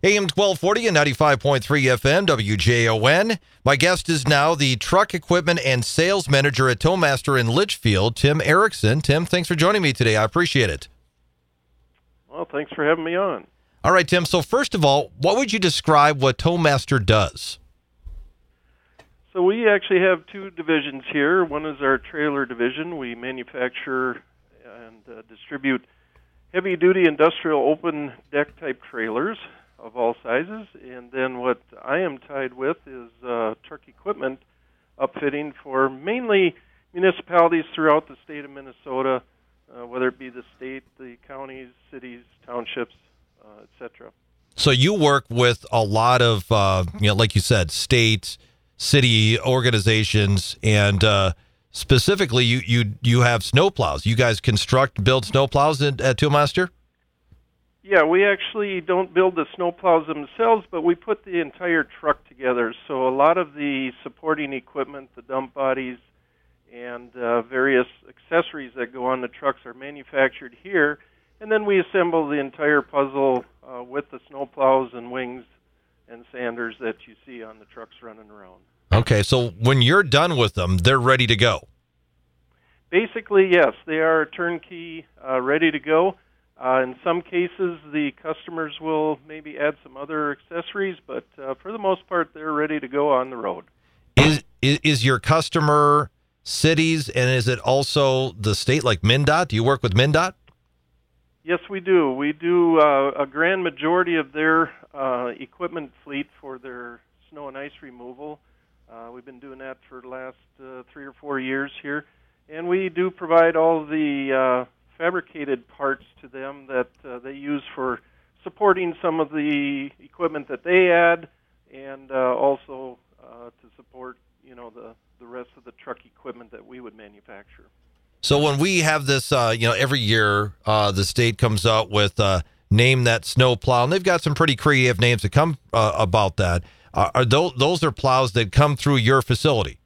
AM 1240 and 95.3 FM, WJON. My guest is now the Truck Equipment and Sales Manager at Towmaster in Litchfield, Tim Erickson. Tim, thanks for joining me today. I appreciate it. Well, thanks for having me on. All right, Tim. So first of all, what would you describe what Towmaster does? So we actually have two divisions here. One is our trailer division. We manufacture and distribute heavy-duty industrial open deck type trailers of all sizes. And then what I am tied with is truck equipment upfitting for mainly municipalities throughout the state of Minnesota, whether it be the state, the counties, cities, townships, etc. So you work with a lot of, like you said, state, city organizations, and specifically you have snowplows. You guys build snowplows at Towmaster? Yeah, we actually don't build the snowplows themselves, but we put the entire truck together. So a lot of the supporting equipment, the dump bodies, and various accessories that go on the trucks are manufactured here, and then we assemble the entire puzzle with the snowplows and wings and sanders that you see on the trucks running around. Okay, so when you're done with them, they're ready to go. Basically, yes, they are turnkey, ready to go. In some cases, the customers will maybe add some other accessories, but for the most part, they're ready to go on the road. Is your customer cities, and is it also the state, like MnDOT? Do you work with MnDOT? Yes, we do. We do a grand majority of their equipment fleet for their snow and ice removal. We've been doing that for the last 3 or 4 years here. And we do provide all the fabricated parts to them that they use for supporting some of the equipment that they add, and also to support, the rest of the truck equipment that we would manufacture. So when we have this, every year the state comes out with Name That Snowplow, and they've got some pretty creative names that come about that. Are those are plows that come through your facility?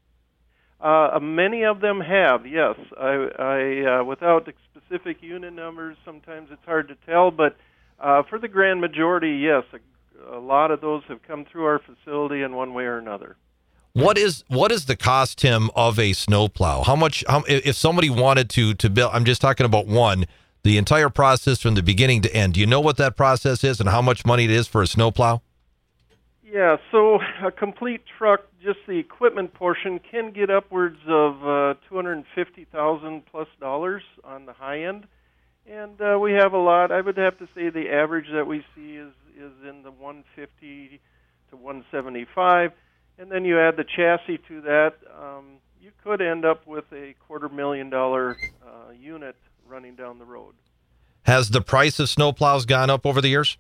Many of them have, yes. I without specific unit numbers, sometimes it's hard to tell, but for the grand majority, yes, a lot of those have come through our facility in one way or another. What is the cost, Tim, of a snowplow? How much? If somebody wanted to build, I'm just talking about one, the entire process from the beginning to end. Do you know what that process is and how much money it is for a snowplow? Yeah, so a complete truck, just the equipment portion, can get upwards of $250,000 plus on the high end, and we have a lot. I would have to say the average that we see is in the 150 to 175, and then you add the chassis to that, you could end up with a $250,000 unit running down the road. Has the price of snowplows gone up over the years?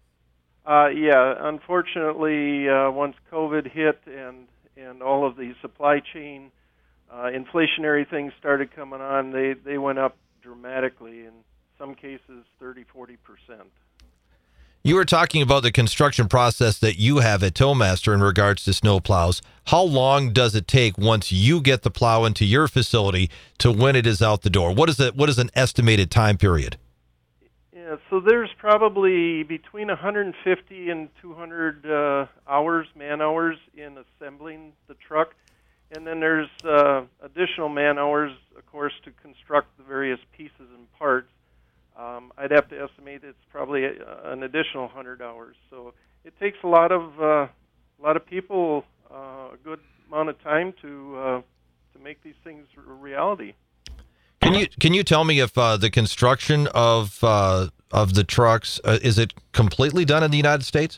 Yeah, unfortunately, once COVID hit and all of the supply chain inflationary things started coming on, they went up dramatically, in some cases 30-40%. You were talking about the construction process that you have at Towmaster in regards to snowplows. How long does it take once you get the plow into your facility to when it is out the door? What is an estimated time period? Yeah, so there's probably between 150 and 200 man hours in assembling the truck. And then there's additional man hours, of course, to construct the various pieces and parts. I'd have to estimate it's probably an additional 100 hours. So it takes a lot of people, a good amount of time to make these things a reality. Can you tell me if the construction of the trucks is it completely done in the United States?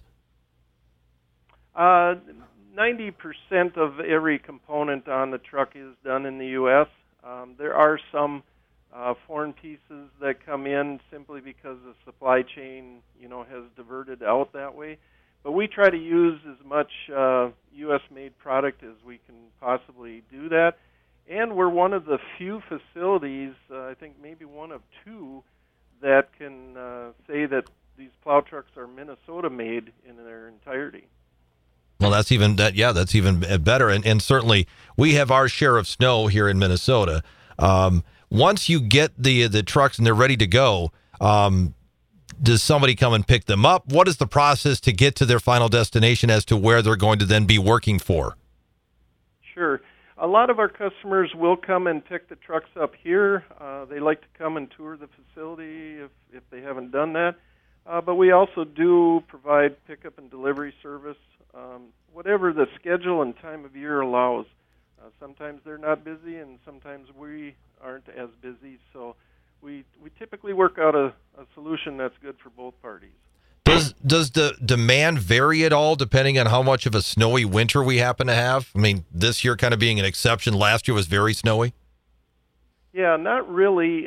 90% of every component on the truck is done in the U.S. There are some foreign pieces that come in simply because the supply chain, has diverted out that way. But we try to use as much U.S.-made product as we can possibly do that. And we're one of the few facilities, I think maybe one of two, that can say that these plow trucks are Minnesota-made in their entirety. Well, that's even better. And certainly we have our share of snow here in Minnesota. Once you get the trucks and they're ready to go, Does somebody come and pick them up? What is the process to get to their final destination as to where they're going to then be working for? Sure. A lot of our customers will come and pick the trucks up here. They like to come and tour the facility if they haven't done that. But we also do provide pickup and delivery service, whatever the schedule and time of year allows. Sometimes they're not busy, and sometimes we aren't as busy. So we typically work out a solution that's good for both parties. Does the demand vary at all depending on how much of a snowy winter we happen to have? I mean, this year kind of being an exception. Last year was very snowy. Yeah, not really.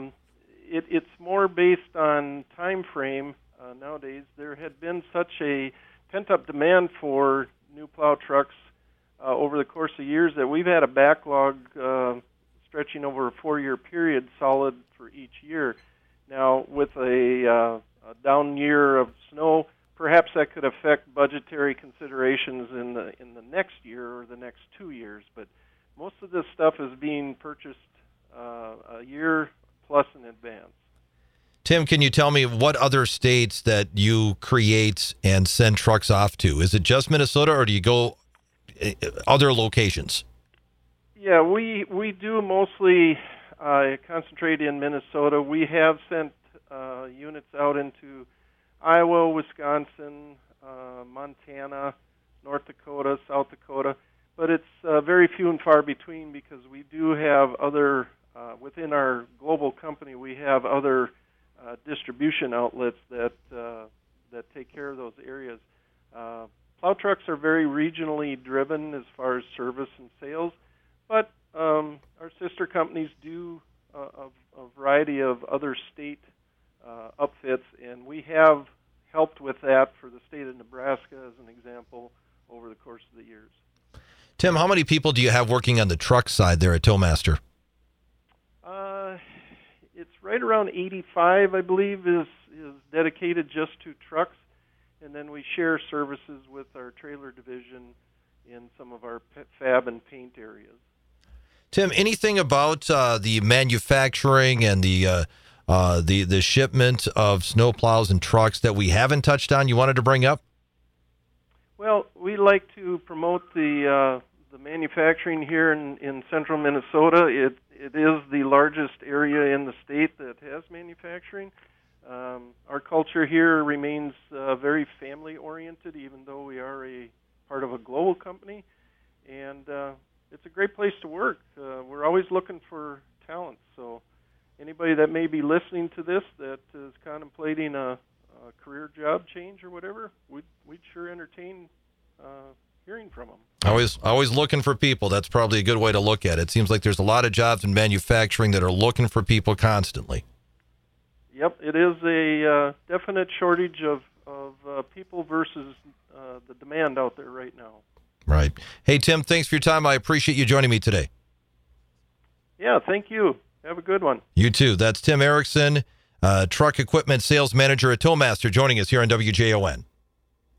It's more based on time frame. Nowadays, there had been such a pent-up demand for new plow trucks over the course of years that we've had a backlog stretching over a 4-year period, solid for each year. Now, with a down year of snow, perhaps that could affect budgetary considerations in the next year or the next 2 years. But most of this stuff is being purchased a year plus in advance. Tim, can you tell me what other states that you create and send trucks off to? Is it just Minnesota, or do you go other locations? Yeah, we do mostly concentrate in Minnesota. We have sent units out into Iowa, Wisconsin, Montana, North Dakota, South Dakota, but it's very few and far between because we do have other, within our global company, we have other distribution outlets that take care of those areas. Plow trucks are very regionally driven as far as service and sales, but our sister companies do a variety of other state upfits, and we have helped with that for the state of Nebraska, as an example, over the course of the years. Tim, how many people do you have working on the truck side there at Towmaster? It's right around 85, I believe, is dedicated just to trucks, and then we share services with our trailer division in some of our fab and paint areas. Tim, anything about the manufacturing and the shipment of snowplows and trucks that we haven't touched on you wanted to bring up? Well, we like to promote the manufacturing here in central Minnesota. It is the largest area in the state that has manufacturing. Our culture here remains very family-oriented, even though we are a part of a global company. And it's a great place to work. We're always looking for talent. So anybody that may be listening to this that is contemplating a career job change or whatever, we'd sure entertain hearing from them. Always looking for people. That's probably a good way to look at it. It seems like there's a lot of jobs in manufacturing that are looking for people constantly. Yep, it is a definite shortage of people versus the demand out there right now. Right. Hey, Tim, thanks for your time. I appreciate you joining me today. Yeah, thank you. Have a good one. You too. That's Tim Erickson, truck equipment sales manager at Towmaster, joining us here on WJON.